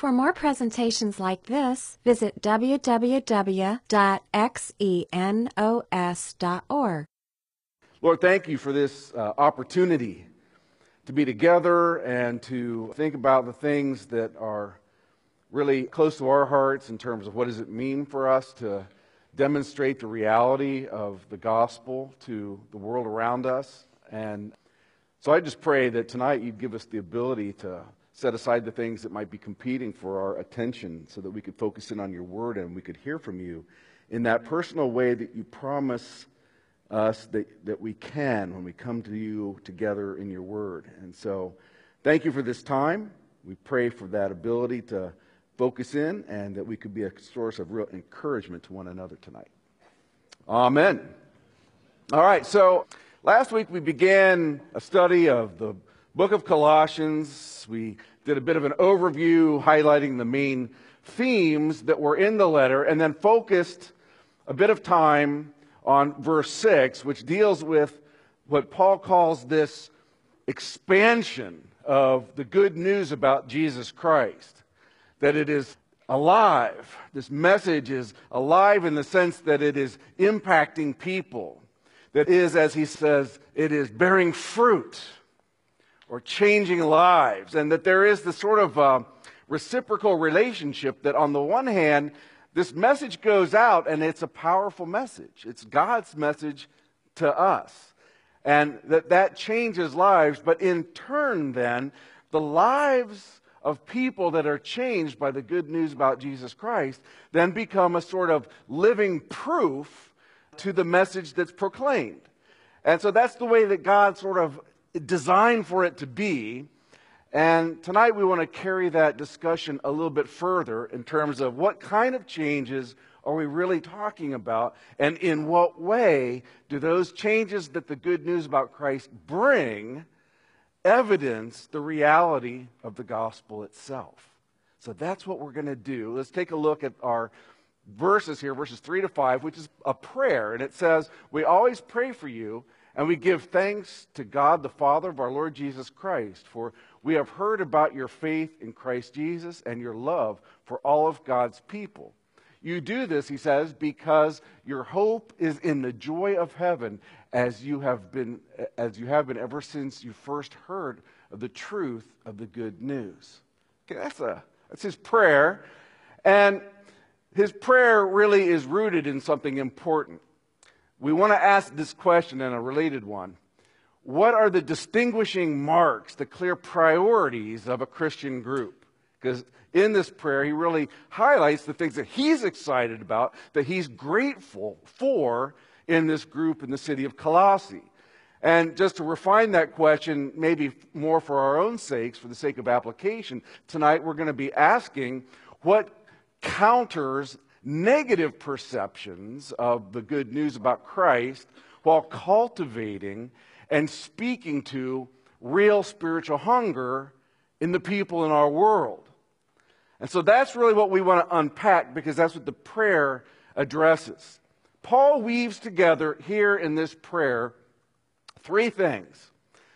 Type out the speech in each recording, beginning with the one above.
For more presentations like this, visit www.xenos.org. Lord, thank you for this opportunity to be together and to think about the things that are really close to our hearts in terms of what does it mean for us to demonstrate the reality of the gospel to the world around us. And so I just pray that tonight you'd give us the ability to set aside the things that might be competing for our attention so that we could focus in on your word and we could hear from you in that personal way that you promise us that we can when we come to you together in your word. And so thank you for this time. We pray for that ability to focus in and that we could be a source of real encouragement to one another tonight. Amen. All right, so last week we began a study of the book of Colossians. We did a bit of an overview highlighting the main themes that were in the letter and then focused a bit of time on verse 6, which deals with what Paul calls this expansion of the good news about Jesus Christ. That it is alive. This message is alive in the sense that it is impacting people. That is, as he says, it is bearing fruit or changing lives. And that there is this sort of reciprocal relationship that on the one hand, this message goes out and it's a powerful message. It's God's message to us. And that changes lives. But in turn then, the lives of people that are changed by the good news about Jesus Christ then become a sort of living proof to the message that's proclaimed. And so that's the way that God sort of designed for it to be. And tonight we want to carry that discussion a little bit further in terms of what kind of changes are we really talking about, and in what way do those changes that the good news about Christ bring evidence the reality of the gospel itself. So that's what we're going to do. Let's take a look at our verses here, verses 3 to 5, which is a prayer. And it says, we always pray for you, and we give thanks to God the Father of our Lord Jesus Christ, for we have heard about your faith in Christ Jesus and your love for all of God's people. You do this, he says, because your hope is in the joy of heaven, as you have been ever since you first heard of the truth of the good news. Okay, that's his prayer. And his prayer really is rooted in something important. We want to ask this question and a related one. What are the distinguishing marks, the clear priorities of a Christian group? Because in this prayer, he really highlights the things that he's excited about, that he's grateful for in this group in the city of Colossae. And just to refine that question, maybe more for our own sakes, for the sake of application, tonight we're going to be asking what counters negative perceptions of the good news about Christ while cultivating and speaking to real spiritual hunger in the people in our world. And so that's really what we want to unpack, because that's what the prayer addresses. Paul weaves together here in this prayer three things.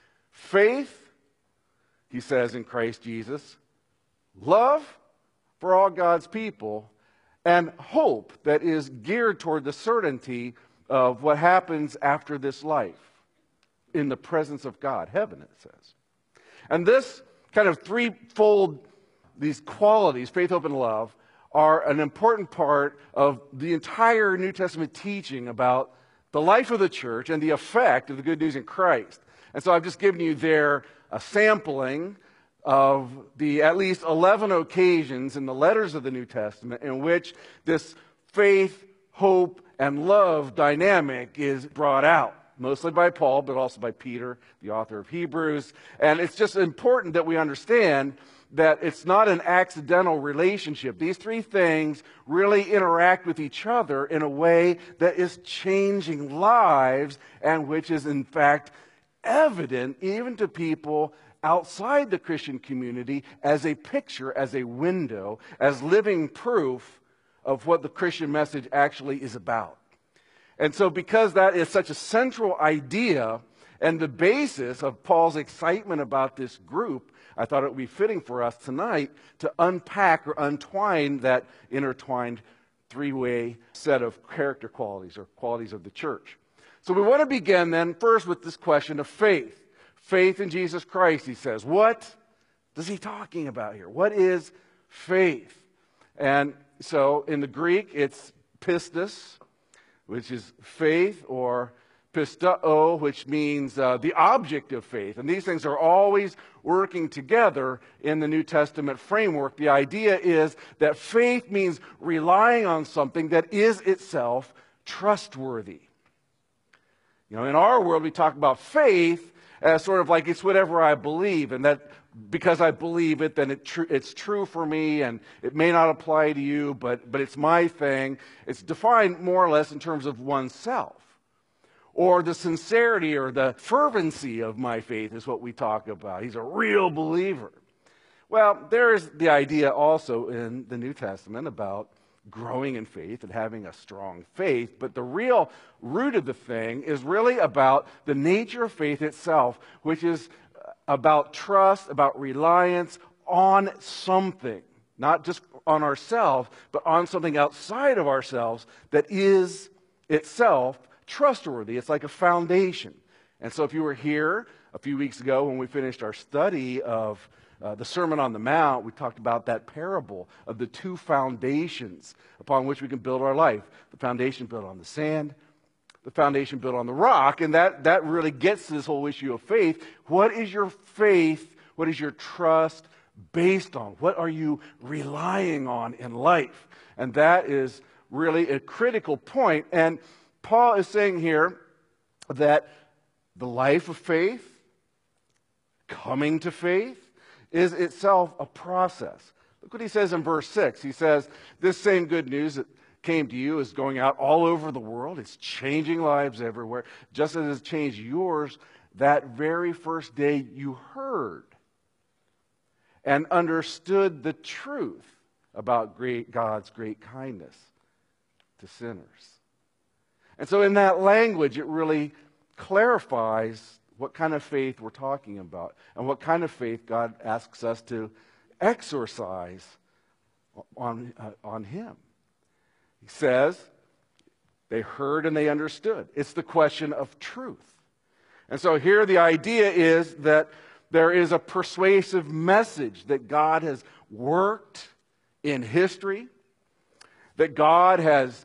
Faith, he says, in Christ Jesus. Love for all God's people. And hope that is geared toward the certainty of what happens after this life in the presence of God. Heaven, it says. And this kind of threefold, these qualities, faith, hope, and love, are an important part of the entire New Testament teaching about the life of the church and the effect of the good news in Christ. And so I've just given you there a sampling of the at least 11 occasions in the letters of the New Testament in which this faith, hope, and love dynamic is brought out. Mostly by Paul, but also by Peter, the author of Hebrews. And it's just important that we understand that it's not an accidental relationship. These three things really interact with each other in a way that is changing lives and which is in fact evident even to people outside the Christian community as a picture, as a window, as living proof of what the Christian message actually is about. And so because that is such a central idea and the basis of Paul's excitement about this group, I thought it would be fitting for us tonight to unpack or untwine that intertwined three-way set of character qualities or qualities of the church. So we want to begin then first with this question of faith. Faith in Jesus Christ, he says. What is he talking about here? What is faith? And so in the Greek, it's pistis, which is faith, or pistao, which means the object of faith. And these things are always working together in the New Testament framework. The idea is that faith means relying on something that is itself trustworthy. You know, in our world, we talk about faith as sort of like it's whatever I believe, and that because I believe it, then it's true for me, and it may not apply to you, but it's my thing. It's defined more or less in terms of oneself. Or the sincerity or the fervency of my faith is what we talk about. He's a real believer. Well, there's the idea also in the New Testament about growing in faith and having a strong faith, but the real root of the thing is really about the nature of faith itself, which is about trust, about reliance on something, not just on ourselves, but on something outside of ourselves that is itself trustworthy. It's like a foundation. And so if you were here a few weeks ago when we finished our study of the Sermon on the Mount, we talked about that parable of the two foundations upon which we can build our life. The foundation built on the sand, the foundation built on the rock. And that really gets to this whole issue of faith. What is your faith? What is your trust based on? What are you relying on in life? And that is really a critical point. And Paul is saying here that the life of faith, coming to faith, is itself a process. Look what he says in verse 6. He says, this same good news that came to you is going out all over the world. It's changing lives everywhere, just as it's changed yours that very first day you heard and understood the truth about God's great kindness to sinners. And so in that language, it really clarifies what kind of faith we're talking about and what kind of faith God asks us to exercise on Him. He says, they heard and they understood. It's the question of truth. And so here the idea is that there is a persuasive message that God has worked in history, that God has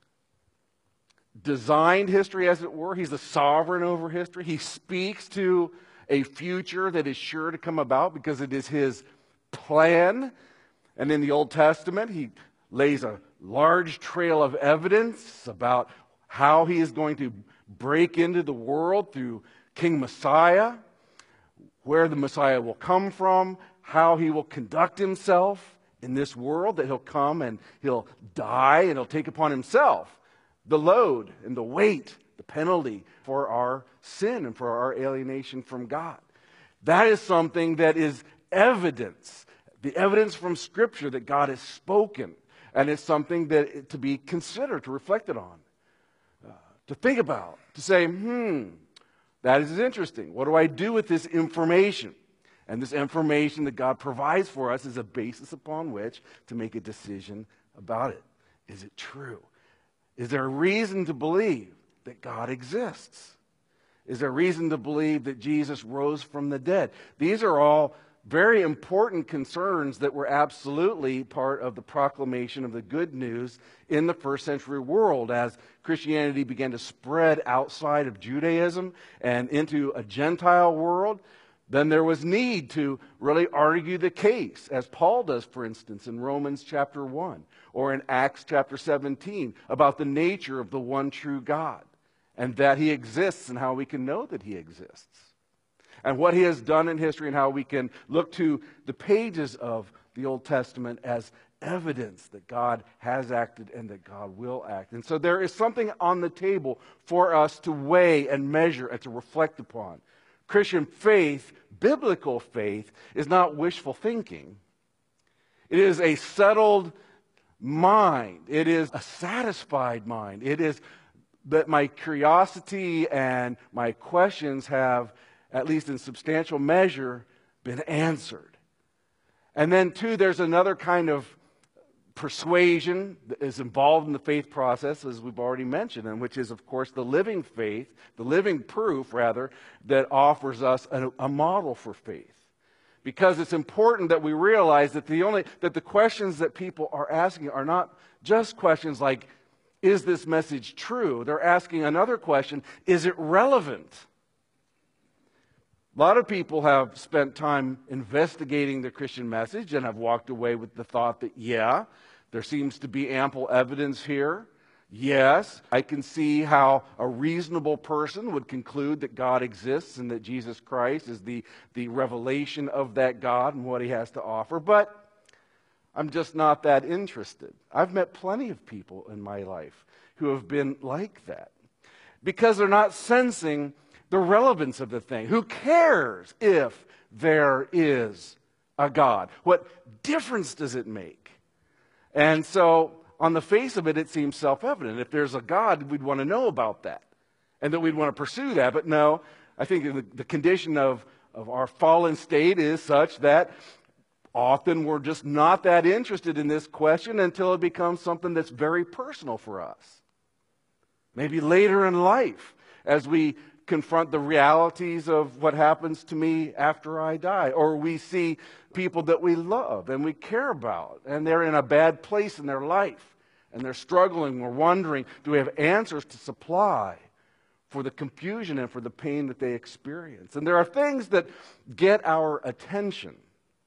designed history, as it were. He's the sovereign over history. He speaks to a future that is sure to come about because it is His plan. And in the Old Testament, He lays a large trail of evidence about how He is going to break into the world through King Messiah, where the Messiah will come from, how He will conduct Himself in this world, that He'll come and He'll die and He'll take upon Himself the load and the weight, the penalty for our sin and for our alienation from God. That is something that is evidence, the evidence from Scripture that God has spoken. And it's something that to be considered, to reflect on, to think about, to say, that is interesting. What do I do with this information? And this information that God provides for us is a basis upon which to make a decision about it. Is it true? Is there a reason to believe that God exists? Is there a reason to believe that Jesus rose from the dead? These are all very important concerns that were absolutely part of the proclamation of the good news in the first century world as Christianity began to spread outside of Judaism and into a Gentile world. Then there was need to really argue the case, as Paul does, for instance, in Romans chapter 1 or in Acts chapter 17, about the nature of the one true God and that He exists and how we can know that He exists and what He has done in history and how we can look to the pages of the Old Testament as evidence that God has acted and that God will act. And so there is something on the table for us to weigh and measure and to reflect upon. Christian faith, biblical faith, is not wishful thinking. It is a settled mind. It is a satisfied mind. It is that my curiosity and my questions have, at least in substantial measure, been answered. And then, two, there's another kind of persuasion that is involved in the faith process, as we've already mentioned, and which is, of course, the living faith, the living proof, rather, that offers us a model for faith. Because it's important that we realize that the questions that people are asking are not just questions like, is this message true? They're asking another question, is it relevant? A lot of people have spent time investigating the Christian message and have walked away with the thought that, yeah, there seems to be ample evidence here. Yes, I can see how a reasonable person would conclude that God exists and that Jesus Christ is the revelation of that God and what he has to offer, but I'm just not that interested. I've met plenty of people in my life who have been like that because they're not sensing the relevance of the thing. Who cares if there is a God? What difference does it make? And so, on the face of it, it seems self-evident. If there's a God, we'd want to know about that, and that we'd want to pursue that. But no, I think the condition of our fallen state is such that often we're just not that interested in this question until it becomes something that's very personal for us. Maybe later in life, as we confront the realities of what happens to me after I die. Or we see people that we love and we care about, and they're in a bad place in their life, and they're struggling. We're wondering, do we have answers to supply for the confusion and for the pain that they experience? And there are things that get our attention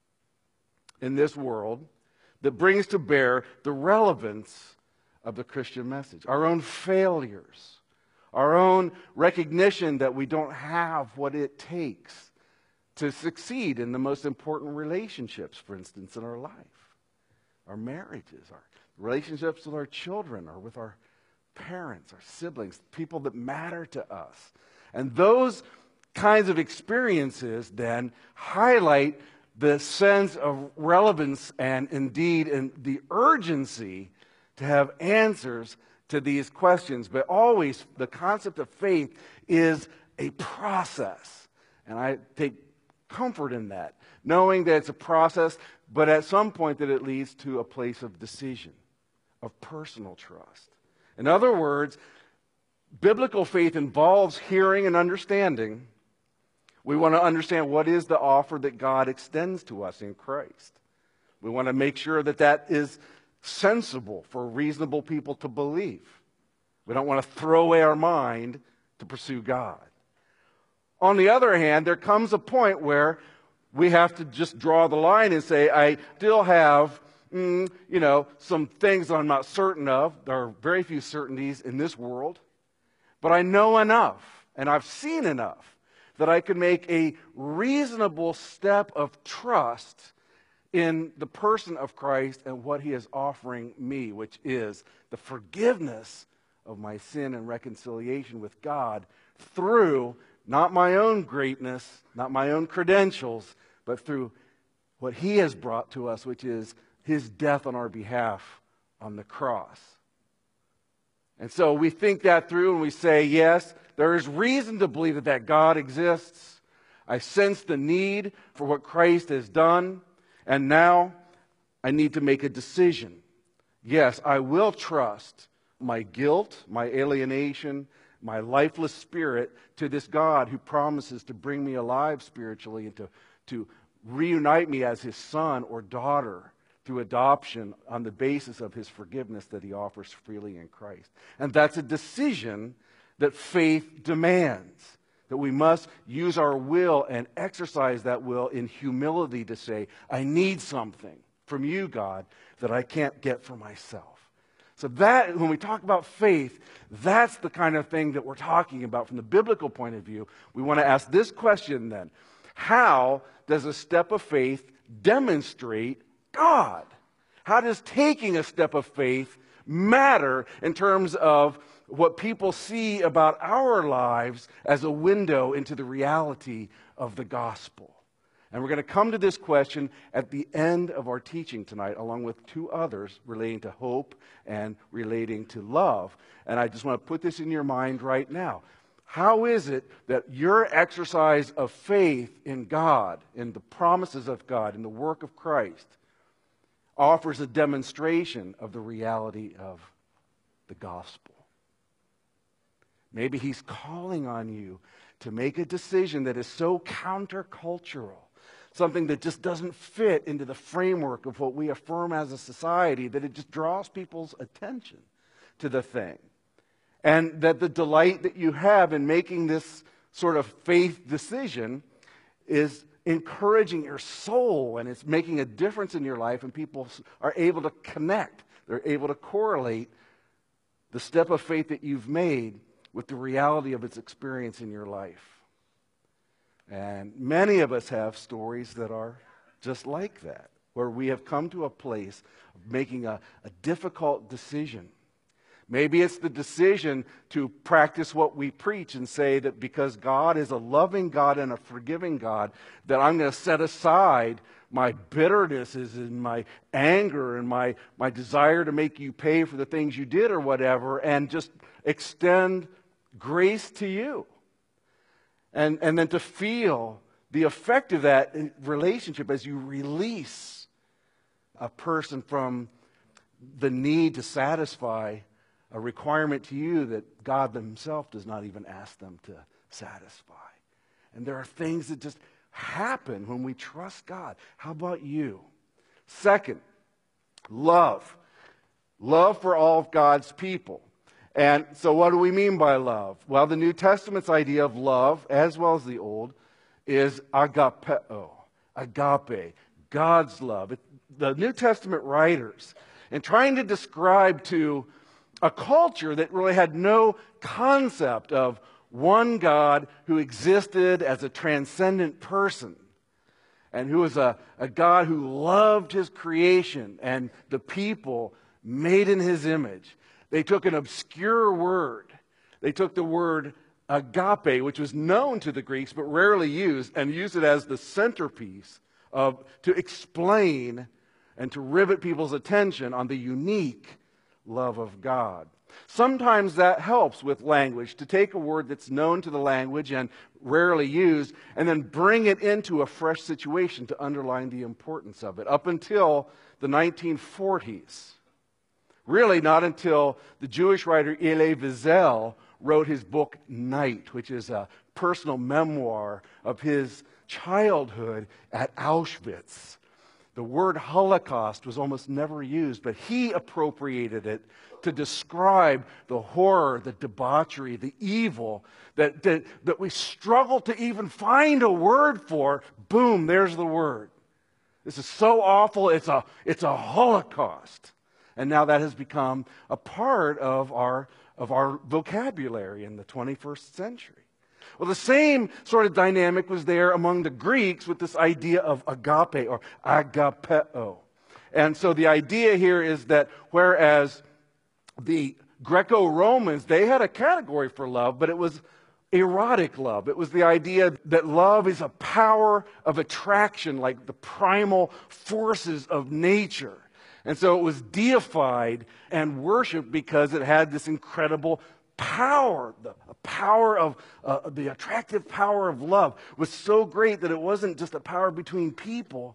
in this world that brings to bear the relevance of the Christian message. Our own failures, our own recognition that we don't have what it takes to succeed in the most important relationships, for instance, in our life. Our marriages, our relationships with our children, or with our parents, our siblings, people that matter to us. And those kinds of experiences then highlight the sense of relevance and indeed in the urgency to have answers to these questions. But always the concept of faith is a process. And I take comfort in that, knowing that it's a process, but at some point that it leads to a place of decision, of personal trust. In other words, biblical faith involves hearing and understanding. We want to understand what is the offer that God extends to us in Christ. We want to make sure that that is sensible for reasonable people to believe. We don't want to throw away our mind to pursue God. On the other hand, there comes a point where we have to just draw the line and say, I still have, some things I'm not certain of. There are very few certainties in this world. But I know enough, and I've seen enough, that I can make a reasonable step of trust in the person of Christ and what he is offering me, which is the forgiveness of my sin and reconciliation with God through not my own greatness, not my own credentials, but through what he has brought to us, which is his death on our behalf on the cross. And so we think that through and we say, yes, there is reason to believe that God exists. I sense the need for what Christ has done. And now I need to make a decision. Yes, I will trust my guilt, my alienation, my lifeless spirit to this God who promises to bring me alive spiritually and to reunite me as his son or daughter through adoption on the basis of his forgiveness that he offers freely in Christ. And that's a decision that faith demands. That we must use our will and exercise that will in humility to say, I need something from you, God, that I can't get for myself. So that, when we talk about faith, that's the kind of thing that we're talking about from the biblical point of view. We want to ask this question then. How does a step of faith demonstrate God? How does taking a step of faith matter in terms of what people see about our lives as a window into the reality of the gospel? And we're going to come to this question at the end of our teaching tonight, along with two others relating to hope and relating to love. And I just want to put this in your mind right now. How is it that your exercise of faith in God, in the promises of God, in the work of Christ, offers a demonstration of the reality of the gospel? Maybe He's calling on you to make a decision that is so countercultural, something that just doesn't fit into the framework of what we affirm as a society, that it just draws people's attention to the thing. And that the delight that you have in making this sort of faith decision is encouraging your soul, and it's making a difference in your life, and people are able to connect. They're able to correlate the step of faith that you've made with the reality of its experience in your life. And many of us have stories that are just like that, where we have come to a place of making a difficult decision. Maybe it's the decision to practice what we preach and say that because God is a loving God and a forgiving God, that I'm going to set aside my bitternesses and my anger and my desire to make you pay for the things you did or whatever, and just extend grace to you. And then to feel the effect of that relationship as you release a person from the need to satisfy a requirement to you that God Himself does not even ask them to satisfy. And there are things that just happen when we trust God. How about you? Second, love. Love for all of God's people. And so what do we mean by love? Well, the New Testament's idea of love, as well as the Old, is agapeo, agape, God's love. The New Testament writers, in trying to describe to a culture that really had no concept of one God who existed as a transcendent person and who was a God who loved His creation and the people made in His image. They took an obscure word. They took the word agape, which was known to the Greeks but rarely used, and used it as the centerpiece to explain and to rivet people's attention on the unique love of God. Sometimes that helps with language, to take a word that's known to the language and rarely used, and then bring it into a fresh situation to underline the importance of it. Up until the 1940s, really not until the Jewish writer Elie Wiesel wrote his book Night, which is a personal memoir of his childhood at Auschwitz. The word Holocaust was almost never used, but he appropriated it to describe the horror, the debauchery, the evil that we struggle to even find a word for. Boom, there's the word. This is so awful, it's a Holocaust. And now that has become a part of our vocabulary in the 21st century. Well, the same sort of dynamic was there among the Greeks with this idea of agape or agapeo. And so the idea here is that whereas the Greco-Romans, they had a category for love, but it was erotic love. It was the idea that love is a power of attraction, like the primal forces of nature. And so it was deified and worshipped because it had this incredible power. The power of the attractive power of love was so great that it wasn't just a power between people.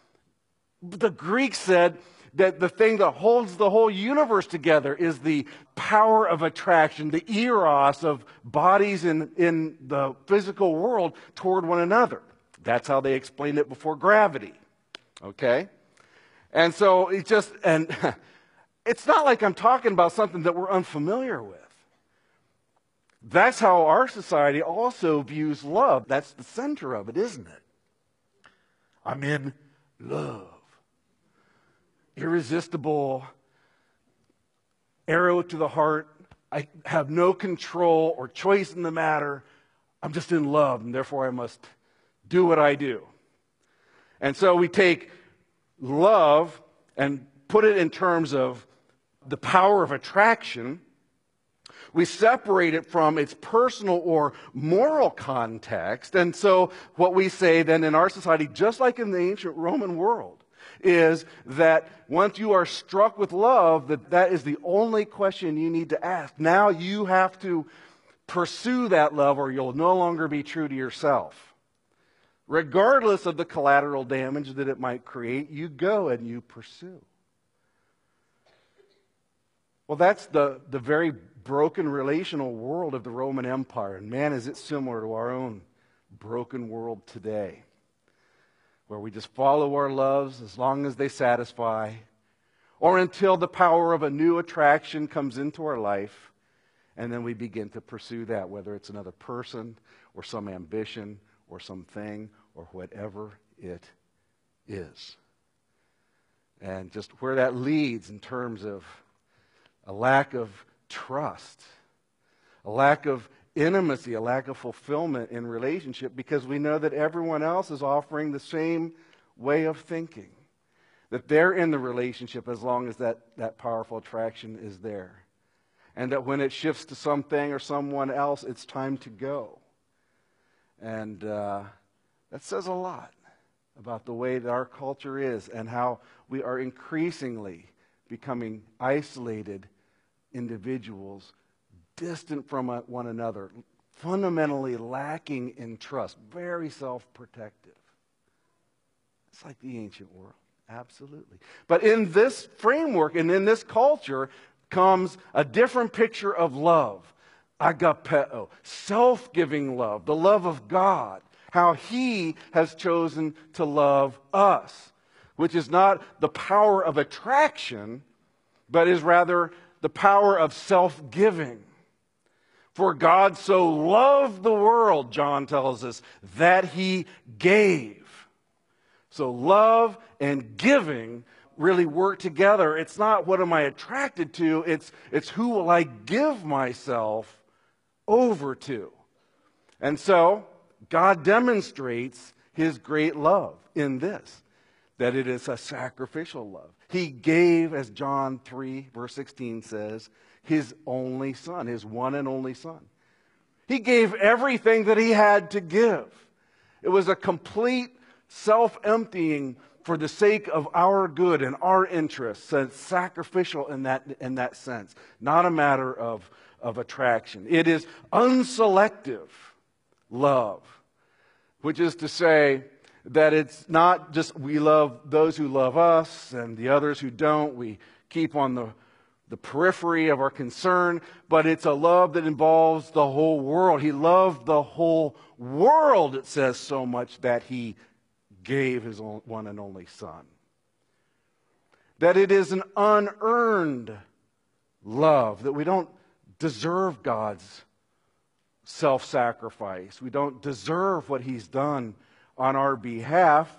The Greeks said that the thing that holds the whole universe together is the power of attraction, the eros of bodies in the physical world toward one another. That's how they explained it before gravity. Okay? And so it's not like I'm talking about something that we're unfamiliar with. That's how our society also views love. That's the center of it, isn't it? I'm in love. Irresistible, arrow to the heart. I have no control or choice in the matter. I'm just in love, and therefore I must do what I do. And so we take love and put it in terms of the power of attraction. We separate it from its personal or moral context. And so what we say then in our society, just like in the ancient Roman world, is that once you are struck with love, that is the only question you need to ask. Now you have to pursue that love or you'll no longer be true to yourself. Regardless of the collateral damage that it might create, you go and you pursue. Well, that's the very broken relational world of the Roman Empire. And man, is it similar to our own broken world today, where we just follow our loves as long as they satisfy, or until the power of a new attraction comes into our life, and then we begin to pursue that, whether it's another person or some ambition or something or whatever it is. And just where that leads in terms of a lack of trust, a lack of intimacy, a lack of fulfillment in relationship, because we know that everyone else is offering the same way of thinking, that they're in the relationship as long as that powerful attraction is there, and that when it shifts to something or someone else, it's time to go. And that says a lot about the way that our culture is and how we are increasingly becoming isolated individuals, distant from one another, fundamentally lacking in trust, very self-protective. It's like the ancient world, absolutely. But in this framework and in this culture comes a different picture of love, agapeo, self-giving love, the love of God, how He has chosen to love us, which is not the power of attraction, but is rather the power of self-giving. For God so loved the world, John tells us, that He gave. So love and giving really work together. It's not what am I attracted to, it's who will I give myself over to. And so God demonstrates His great love in this, that it is a sacrificial love. He gave, as John 3, verse 16 says, His only Son, His one and only Son. He gave everything that He had to give. It was a complete self-emptying for the sake of our good and our interests. And it's sacrificial in that sense, not a matter of attraction. It is unselective love, which is to say that it's not just we love those who love us and the others who don't. We keep on the periphery of our concern, but it's a love that involves the whole world. He loved the whole world, it says so much, that He gave His one and only Son. That it is an unearned love, that we don't deserve God's self-sacrifice. We don't deserve what He's done on our behalf.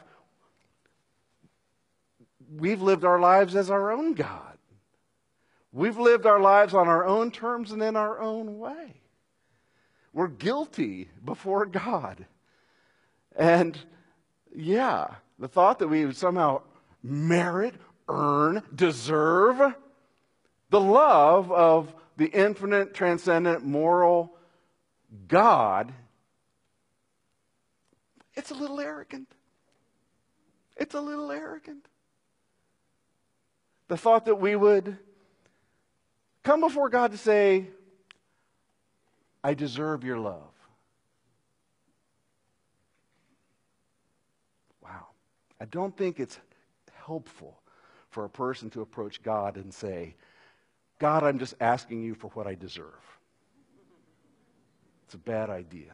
We've lived our lives as our own God. We've lived our lives on our own terms and in our own way. We're guilty before God. And yeah, the thought that we would somehow merit, earn, deserve the love of the infinite, transcendent, moral God, it's a little arrogant. It's a little arrogant. The thought that we would come before God to say, I deserve your love. Wow. I don't think it's helpful for a person to approach God and say, God, I'm just asking you for what I deserve. It's a bad idea.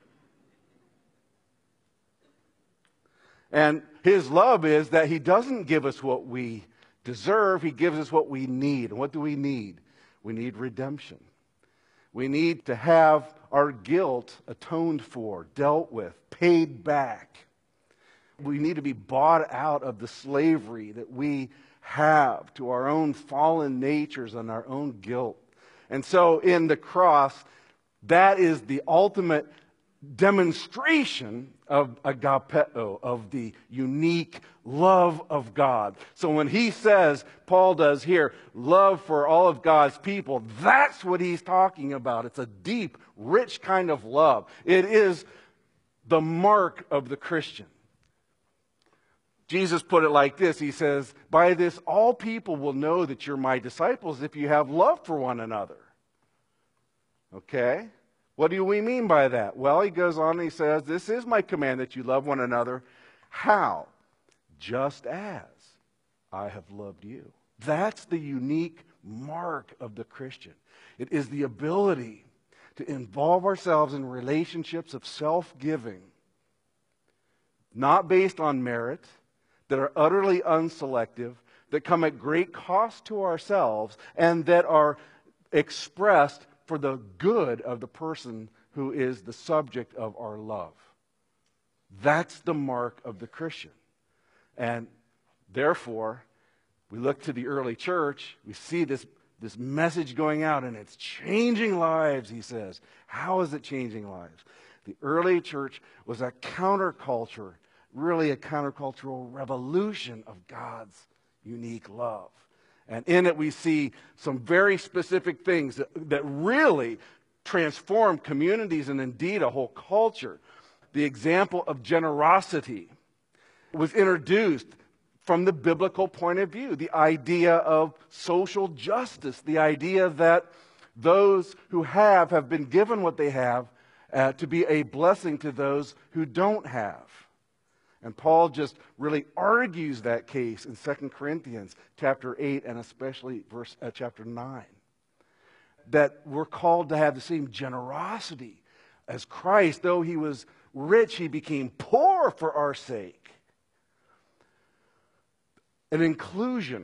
And His love is that He doesn't give us what we deserve. He gives us what we need. And what do we need? We need redemption. We need to have our guilt atoned for, dealt with, paid back. We need to be bought out of the slavery that we have to our own fallen natures and our own guilt. And so in the cross, that is the ultimate demonstration of agapeo, of the unique love of God. So when he says, Paul does here, love for all of God's people, that's what he's talking about. It's a deep, rich kind of love. It is the mark of the Christian. Jesus put it like this. He says, by this all people will know that you're my disciples if you have love for one another. Okay? What do we mean by that? Well, he goes on and he says, this is my command, that you love one another. How? Just as I have loved you. That's the unique mark of the Christian. It is the ability to involve ourselves in relationships of self-giving, not based on merit, that are utterly unselective, that come at great cost to ourselves, and that are expressed for the good of the person who is the subject of our love. That's the mark of the Christian. And therefore, we look to the early church, we see this message going out, and it's changing lives, he says. How is it changing lives? The early church was a counterculture, really a countercultural revolution of God's unique love. And in it we see some very specific things that really transform communities and indeed a whole culture. The example of generosity was introduced from the biblical point of view. The idea of social justice, the idea that those who have been given what they have to be a blessing to those who don't have. And Paul just really argues that case in 2 Corinthians chapter 8 and especially chapter 9. That we're called to have the same generosity as Christ. Though he was rich, he became poor for our sake. An inclusion,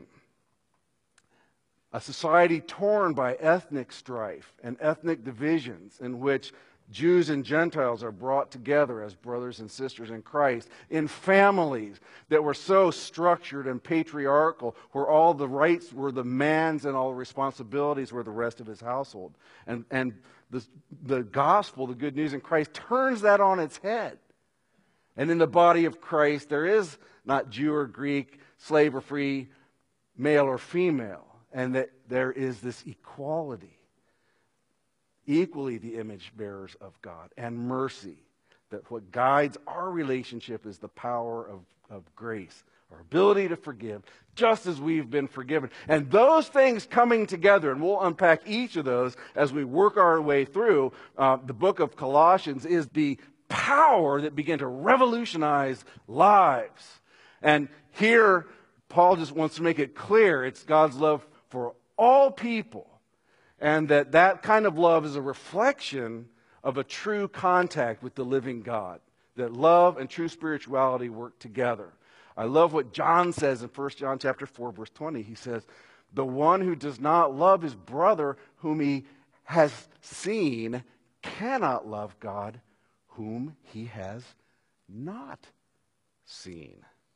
a society torn by ethnic strife and ethnic divisions in which Jews and Gentiles are brought together as brothers and sisters in Christ, in families that were so structured and patriarchal, where all the rights were the man's and all the responsibilities were the rest of his household. And the gospel, the good news in Christ, turns that on its head. And in the body of Christ, there is not Jew or Greek, slave or free, male or female, and that there is this equality. Equally the image bearers of God, and mercy, that what guides our relationship is the power of grace, our ability to forgive, just as we've been forgiven. And those things coming together, and we'll unpack each of those as we work our way through the book of Colossians, is the power that began to revolutionize lives. And here, Paul just wants to make it clear it's God's love for all people. And that kind of love is a reflection of a true contact with the living God. That love and true spirituality work together. I love what John says in 1 John chapter 4, verse 20. He says, the one who does not love his brother whom he has seen cannot love God whom he has not seen.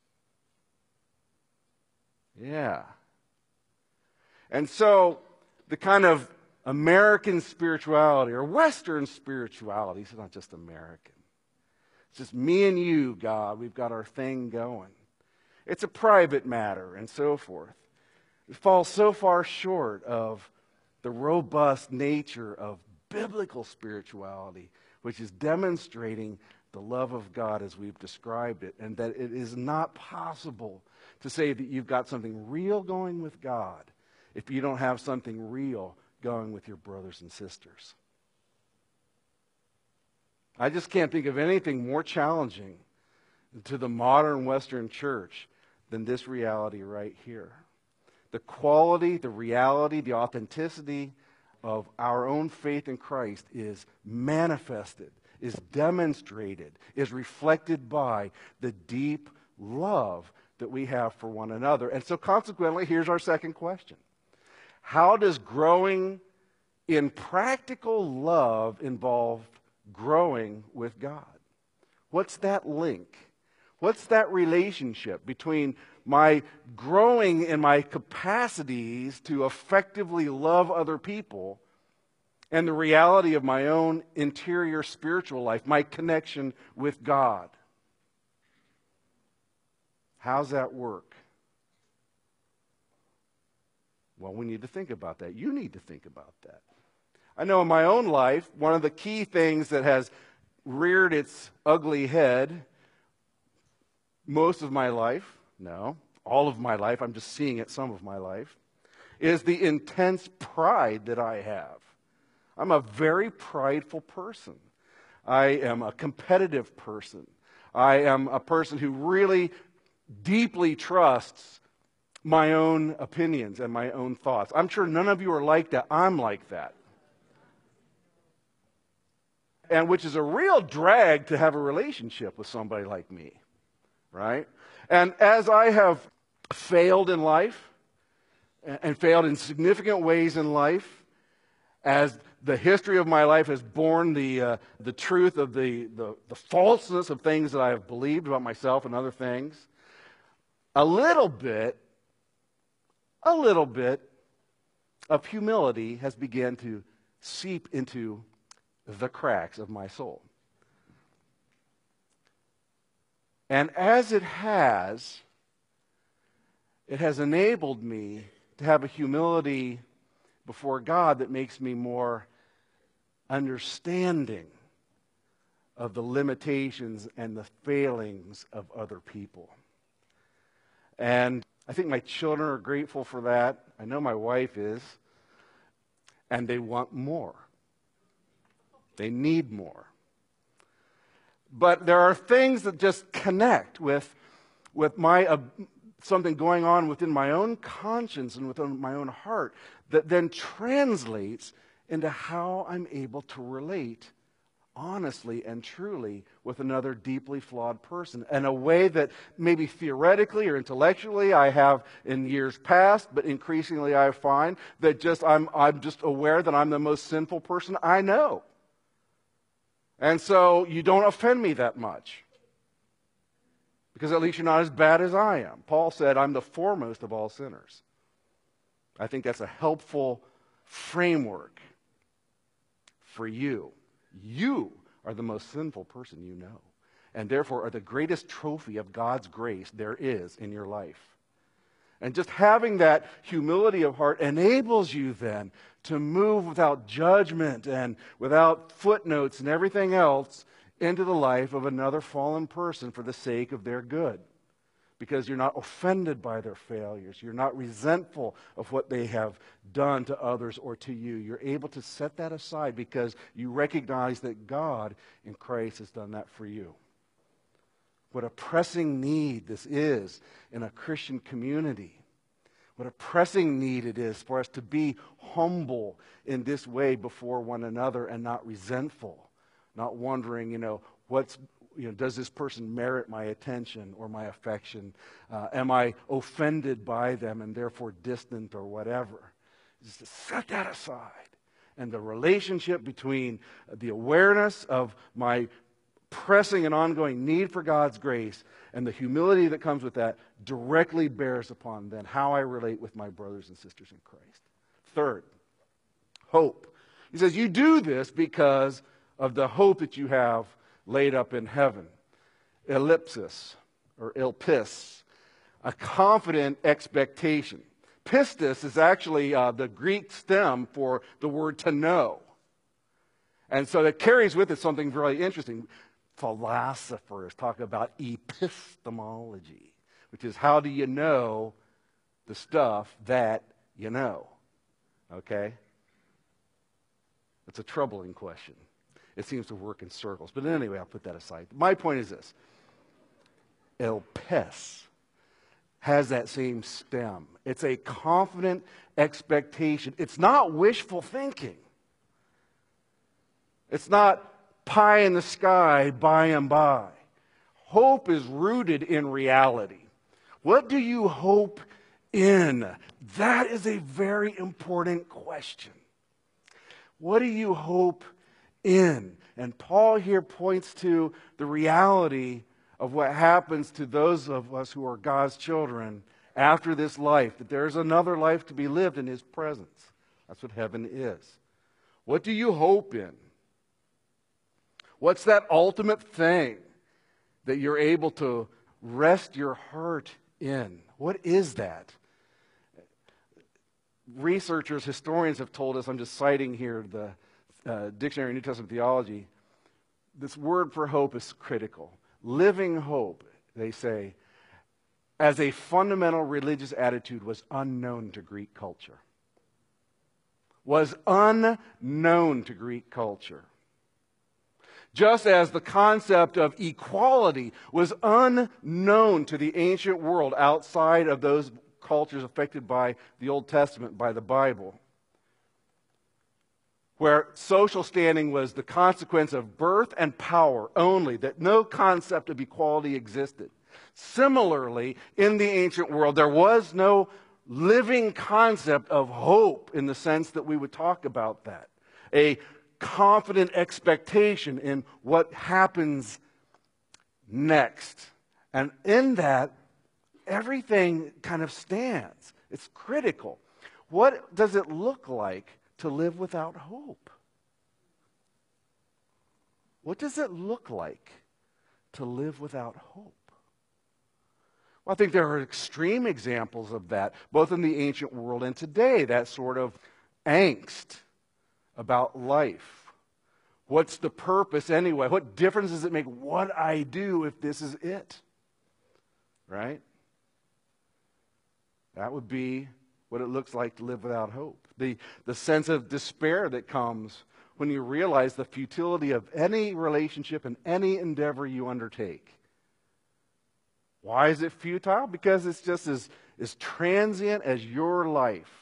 Yeah. And so, the kind of American spirituality or Western spirituality, it's not just American. It's just me and you, God. We've got our thing going. It's a private matter and so forth. It falls so far short of the robust nature of biblical spirituality, which is demonstrating the love of God as we've described it, and that it is not possible to say that you've got something real going with God if you don't have something real going with your brothers and sisters. I just can't think of anything more challenging to the modern Western church than this reality right here. The quality, the reality, the authenticity of our own faith in Christ is manifested, is demonstrated, is reflected by the deep love that we have for one another. And so consequently, here's our second question. How does growing in practical love involve growing with God? What's that link? What's that relationship between my growing in my capacities to effectively love other people and the reality of my own interior spiritual life, my connection with God? How's that work? Well, we need to think about that. You need to think about that. I know in my own life, one of the key things that has reared its ugly head most of my life, no, all of my life, I'm just seeing it some of my life, is the intense pride that I have. I'm a very prideful person. I am a competitive person. I am a person who really deeply trusts my own opinions and my own thoughts. I'm sure none of you are like that. I'm like that. And which is a real drag to have a relationship with somebody like me, right? And as I have failed in life, and failed in significant ways in life, as the history of my life has borne the truth of the falseness of things that I have believed about myself and other things, a little bit of humility has begun to seep into the cracks of my soul. And as it has enabled me to have a humility before God that makes me more understanding of the limitations and the failings of other people. And I think my children are grateful for that. I know my wife is. And they want more. They need more. But there are things that just connect with my something going on within my own conscience and within my own heart that then translates into how I'm able to relate honestly and truly with another deeply flawed person in a way that maybe theoretically or intellectually I have in years past, but increasingly I find that I'm just aware that I'm the most sinful person I know. And so you don't offend me that much. Because at least you're not as bad as I am. Paul said, I'm the foremost of all sinners. I think that's a helpful framework for you. You are the most sinful person you know, and therefore are the greatest trophy of God's grace there is in your life. And just having that humility of heart enables you then to move without judgment and without footnotes and everything else into the life of another fallen person for the sake of their good. Because you're not offended by their failures. You're not resentful of what they have done to others or to you. You're able to set that aside because you recognize that God in Christ has done that for you. What a pressing need this is in a Christian community. What a pressing need it is for us to be humble in this way before one another and not resentful. Not wondering, does this person merit my attention or my affection? Am I offended by them and therefore distant or whatever? Just to set that aside. And the relationship between the awareness of my pressing and ongoing need for God's grace and the humility that comes with that directly bears upon then how I relate with my brothers and sisters in Christ. Third, hope. He says, you do this because of the hope that you have laid up in heaven. Ellipsis, or elpis, a confident expectation. Pistis is actually the Greek stem for the word to know. And so that carries with it something very interesting. Philosophers talk about epistemology, which is how do you know the stuff that you know? Okay? It's a troubling question. It seems to work in circles. But anyway, I'll put that aside. My point is this. Elpis has that same stem. It's a confident expectation. It's not wishful thinking. It's not pie in the sky by and by. Hope is rooted in reality. What do you hope in? That is a very important question. What do you hope in? And Paul here points to the reality of what happens to those of us who are God's children after this life, that there's another life to be lived in His presence. That's what heaven is. What do you hope in? What's that ultimate thing that you're able to rest your heart in? What is that? Researchers, historians have told us, I'm just citing here the Dictionary of New Testament Theology, this word for hope is critical. Living hope, they say, as a fundamental religious attitude was unknown to Greek culture. was unknown to Greek culture. Just as the concept of equality was unknown to the ancient world outside of those cultures affected by the Old Testament, by the Bible, where social standing was the consequence of birth and power only, that no concept of equality existed. Similarly, in the ancient world, there was no living concept of hope in the sense that we would talk about that. A confident expectation in what happens next. And in that, everything kind of stands. It's critical. What does it look like to live without hope? What does it look like to live without hope? Well, I think there are extreme examples of that, both in the ancient world and today, that sort of angst about life. What's the purpose anyway? What difference does it make what I do if this is it? Right? That would be what it looks like to live without hope. The sense of despair that comes when you realize the futility of any relationship and any endeavor you undertake. Why is it futile? Because it's just as transient as your life.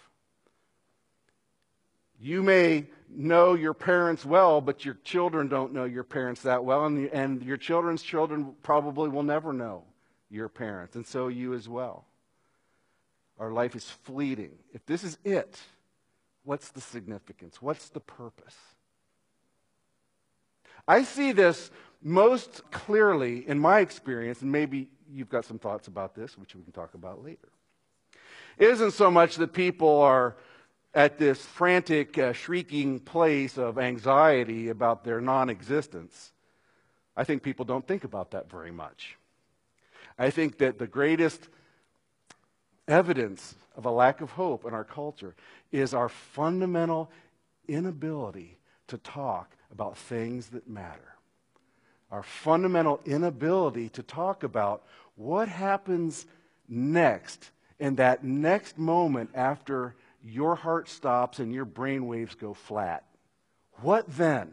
You may know your parents well, but your children don't know your parents that well, and your children's children probably will never know your parents, and so you as well. Our life is fleeting. If this is it, what's the significance? What's the purpose? I see this most clearly in my experience, and maybe you've got some thoughts about this, which we can talk about later. It isn't so much that people are at this frantic, shrieking place of anxiety about their non-existence. I think people don't think about that very much. I think that the greatest evidence of a lack of hope in our culture is our fundamental inability to talk about things that matter. Our fundamental inability to talk about what happens next in that next moment after your heart stops and your brain waves go flat. What then?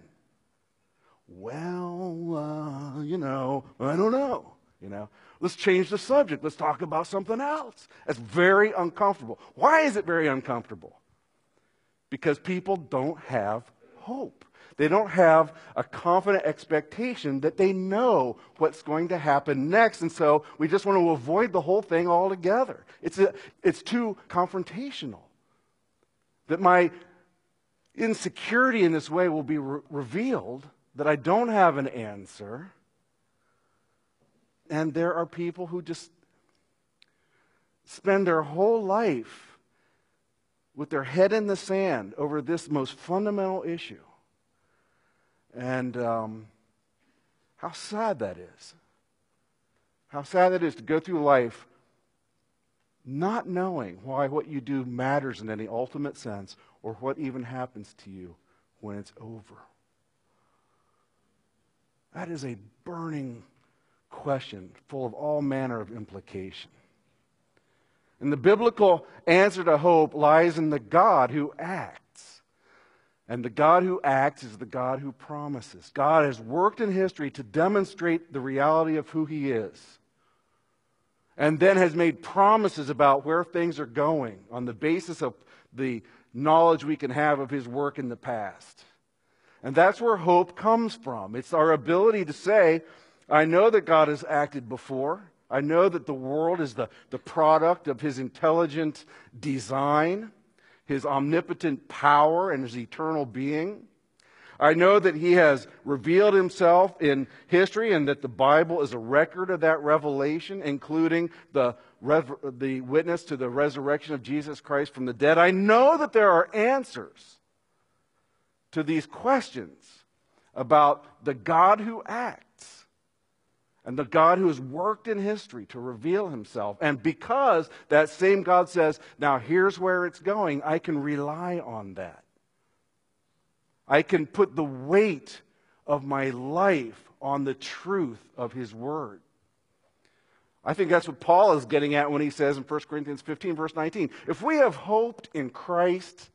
Well, I don't know. Let's change the subject. Let's talk about something else. That's very uncomfortable. Why is it very uncomfortable? Because people don't have hope. They don't have a confident expectation that they know what's going to happen next, and so we just want to avoid the whole thing altogether. It's too confrontational. That my insecurity in this way will be revealed, that I don't have an answer. And there are people who just spend their whole life with their head in the sand over this most fundamental issue. And how sad that is. How sad it is to go through life not knowing why what you do matters in any ultimate sense, or what even happens to you when it's over. That is a burning question full of all manner of implication. And the biblical answer to hope lies in the God who acts. And the God who acts is the God who promises. God has worked in history to demonstrate the reality of who He is, and then has made promises about where things are going on the basis of the knowledge we can have of His work in the past. And that's where hope comes from. It's our ability to say, I know that God has acted before. I know that the world is the product of His intelligent design, His omnipotent power, and His eternal being. I know that He has revealed Himself in history, and that the Bible is a record of that revelation, including the witness to the resurrection of Jesus Christ from the dead. I know that there are answers to these questions about the God who acts and the God who has worked in history to reveal Himself. And because that same God says, now here's where it's going, I can rely on that. I can put the weight of my life on the truth of His Word. I think that's what Paul is getting at when he says in 1 Corinthians 15, verse 19, if we have hoped in Christ,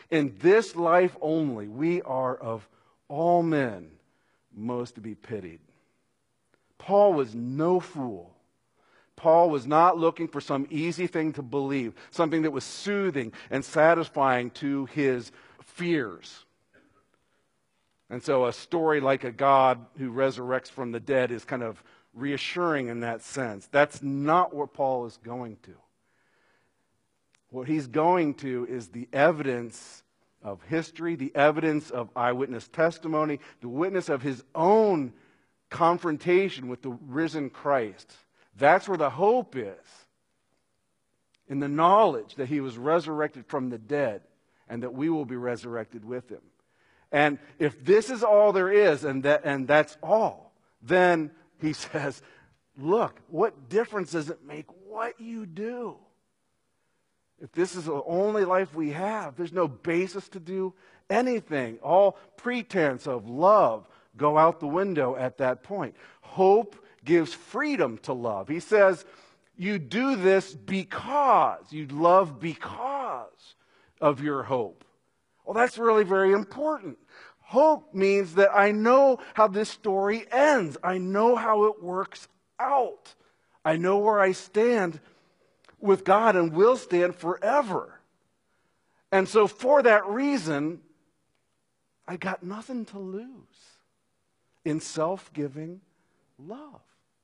In this life only, we are of all men most to be pitied. Paul was no fool. Paul was not looking for some easy thing to believe, something that was soothing and satisfying to his fears. And so a story like a God who resurrects from the dead is kind of reassuring in that sense. That's not what Paul is going to. What he's going to is the evidence of history, the evidence of eyewitness testimony, the witness of his own confrontation with the risen Christ. That's where the hope is, in the knowledge that he was resurrected from the dead and that we will be resurrected with him. And if this is all there is, and that's all, then he says, look, what difference does it make what you do? If this is the only life we have, there's no basis to do anything. All pretense of love go out the window at that point. Hope gives freedom to love. He says, you do this because you love because of your hope. Well, that's really very important. Hope means that I know how this story ends. I know how it works out. I know where I stand with God and will stand forever. And so for that reason, I got nothing to lose in self-giving love.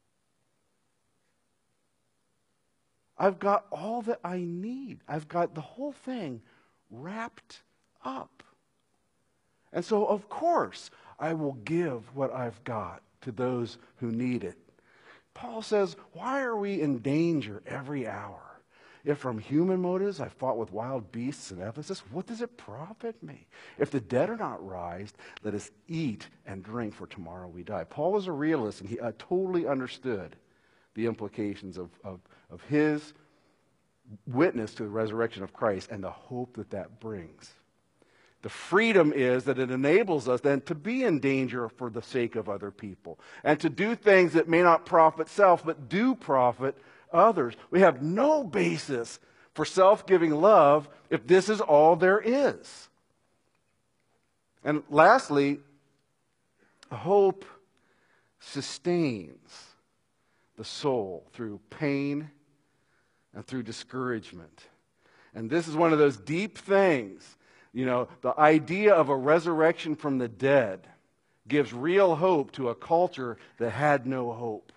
I've got all that I need. I've got the whole thing wrapped up. And so, of course, I will give what I've got to those who need it. Paul says, why are we in danger every hour? If from human motives I fought with wild beasts in Ephesus, what does it profit me? If the dead are not raised, let us eat and drink, for tomorrow we die. Paul was a realist, and he totally understood the implications of his witness to the resurrection of Christ and the hope that that brings. The freedom is that it enables us then to be in danger for the sake of other people and to do things that may not profit self but do profit others. We have no basis for self-giving love if this is all there is. And lastly, hope sustains the soul through pain and through discouragement. And this is one of those deep things. You know, the idea of a resurrection from the dead gives real hope to a culture that had no hope.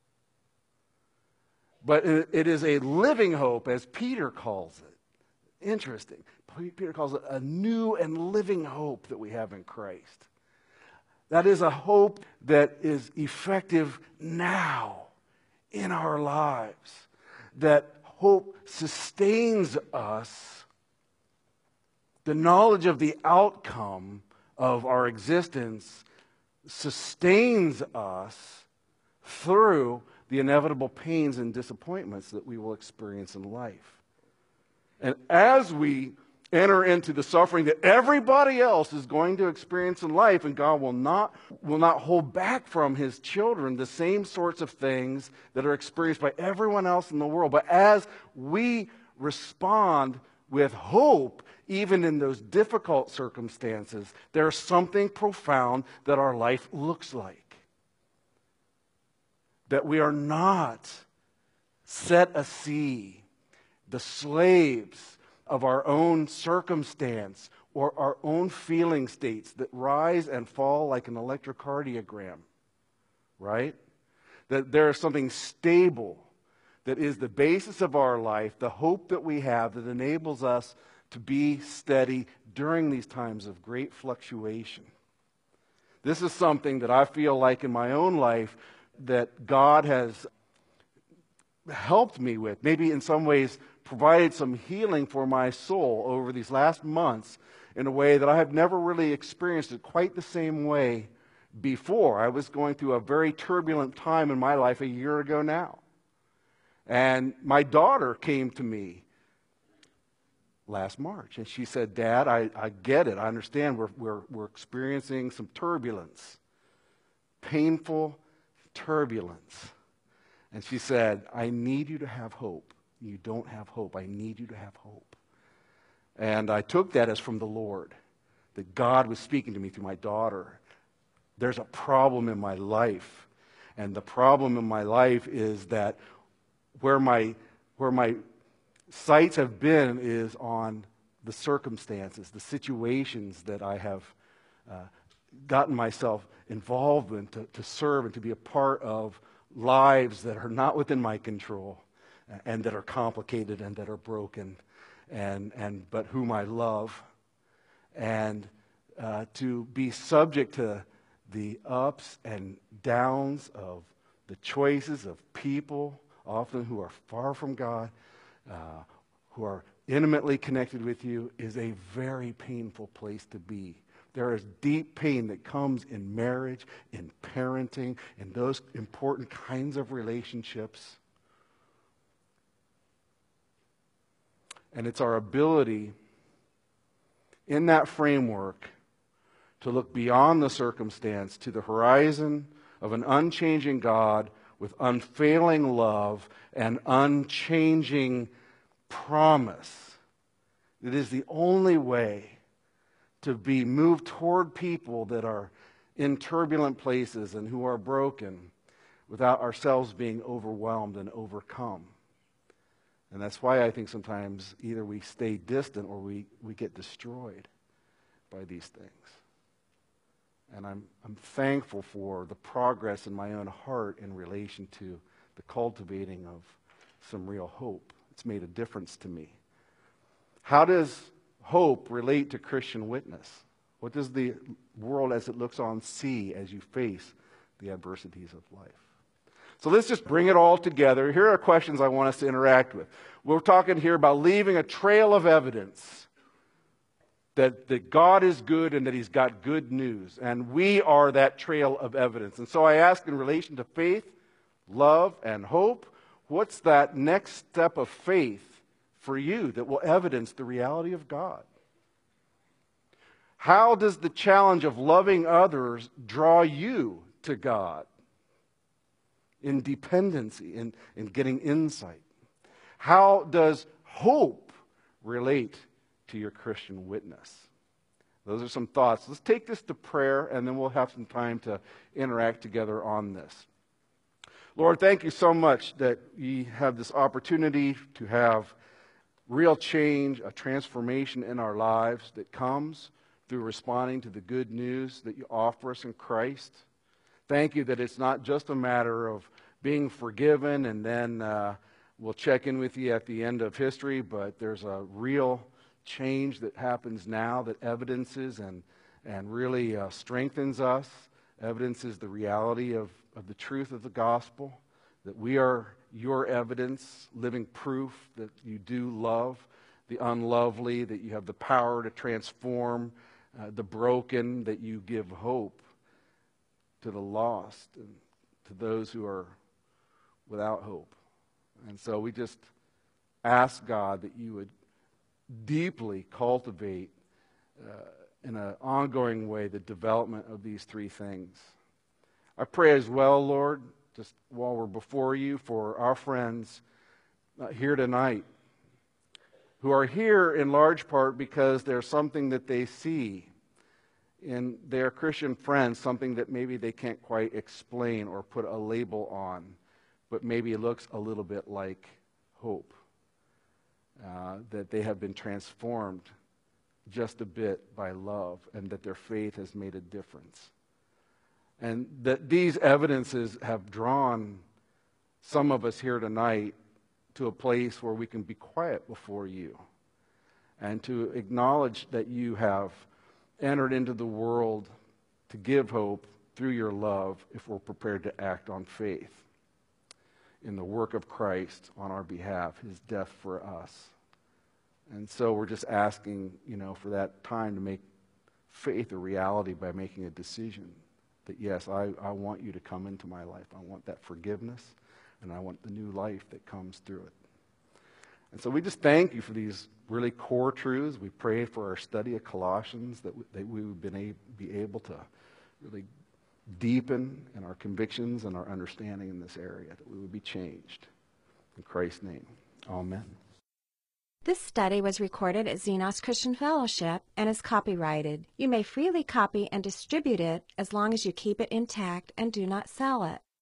But it is a living hope, as Peter calls it. Interesting. Peter calls it a new and living hope that we have in Christ. That is a hope that is effective now in our lives. That hope sustains us. The knowledge of the outcome of our existence sustains us through the inevitable pains and disappointments that we will experience in life. And as we enter into the suffering that everybody else is going to experience in life, and God will not hold back from his children the same sorts of things that are experienced by everyone else in the world. But as we respond with hope, even in those difficult circumstances, there's something profound that our life looks like. That we are not set a sea, the slaves of our own circumstance or our own feeling states that rise and fall like an electrocardiogram, right? That there is something stable that is the basis of our life, the hope that we have that enables us to be steady during these times of great fluctuation. This is something that I feel like in my own life that God has helped me with, maybe in some ways provided some healing for my soul over these last months in a way that I have never really experienced it quite the same way before. I was going through a very turbulent time in my life a year ago now. And my daughter came to me last March, and she said, Dad, I get it. I understand we're experiencing some turbulence, painful turbulence. And she said, I need you to have hope. You don't have hope. I need you to have hope. And I took that as from the Lord, that God was speaking to me through my daughter. There's a problem in my life. And the problem in my life is that where my sights have been is on the circumstances, the situations that I have gotten myself involved in to serve and to be a part of lives that are not within my control and that are complicated and that are broken, but whom I love. And to be subject to the ups and downs of the choices of people, often who are far from God, who are intimately connected with you, is a very painful place to be. There is deep pain that comes in marriage, in parenting, in those important kinds of relationships. And it's our ability in that framework to look beyond the circumstance to the horizon of an unchanging God with unfailing love and unchanging promise. It is the only way to be moved toward people that are in turbulent places and who are broken without ourselves being overwhelmed and overcome. And that's why I think sometimes either we stay distant or we get destroyed by these things. And I'm thankful for the progress in my own heart in relation to the cultivating of some real hope. It's made a difference to me. How does hope relate to Christian witness? What does the world as it looks on see as you face the adversities of life? So let's just bring it all together. Here are questions I want us to interact with. We're talking here about leaving a trail of evidence that God is good and that He's got good news. And we are that trail of evidence. And so I ask, in relation to faith, love, and hope, what's that next step of faith for you that will evidence the reality of God? How does the challenge of loving others draw you to God in dependency, in getting insight? How does hope relate to your Christian witness? Those are some thoughts. Let's take this to prayer, and then we'll have some time to interact together on this. Lord, thank you so much that we have this opportunity to have real change, a transformation in our lives that comes through responding to the good news that you offer us in Christ. Thank you that it's not just a matter of being forgiven and then we'll check in with you at the end of history, but there's a real change that happens now that evidences and really strengthens us, evidences the reality of the truth of the gospel, that we are your evidence, living proof that you do love the unlovely, that you have the power to transform the broken, that you give hope to the lost and to those who are without hope. And so we just ask God that you would deeply cultivate in an ongoing way the development of these three things. I pray as well, Lord, just while we're before you, for our friends here tonight who are here in large part because there's something that they see in their Christian friends, something that maybe they can't quite explain or put a label on, but maybe it looks a little bit like hope, that they have been transformed just a bit by love and that their faith has made a difference. And that these evidences have drawn some of us here tonight to a place where we can be quiet before you and to acknowledge that you have entered into the world to give hope through your love if we're prepared to act on faith in the work of Christ on our behalf, his death for us. And so we're just asking, for that time to make faith a reality by making a decision that, yes, I want you to come into my life. I want that forgiveness, and I want the new life that comes through it. And so we just thank you for these really core truths. We pray for our study of Colossians that we would be able to really deepen in our convictions and our understanding in this area, that we would be changed. In Christ's name, amen. This study was recorded at Xenos Christian Fellowship and is copyrighted. You may freely copy and distribute it as long as you keep it intact and do not sell it.